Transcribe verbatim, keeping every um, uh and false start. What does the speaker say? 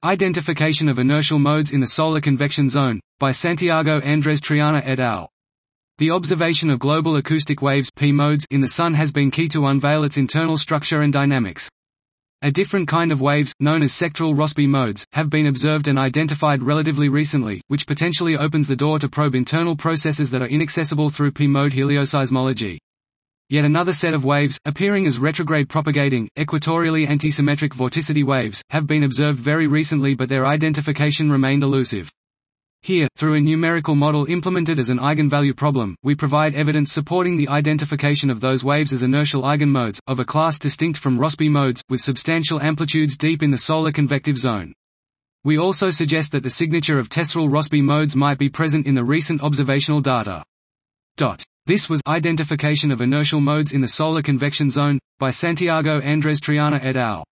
Identification of inertial modes in the solar convection zone, by Santiago Andres Triana et al. The observation of global acoustic waves P modes in the Sun has been key to unveil its internal structure and dynamics. A different kind of waves, known as sectoral Rossby modes, have been observed and identified relatively recently, which potentially opens the door to probe internal processes that are inaccessible through P mode helioseismology. Yet another set of waves, appearing as retrograde propagating, equatorially antisymmetric vorticity waves, have been observed very recently, but their identification remained elusive. Here, through a numerical model implemented as an eigenvalue problem, we provide evidence supporting the identification of those waves as inertial eigenmodes, of a class distinct from Rossby modes, with substantial amplitudes deep in the solar convective zone. We also suggest that the signature of tesseraal Rossby modes might be present in the recent observational data. This was Identification of Inertial Modes in the Solar Convection Zone, by Santiago Andres Triana et al.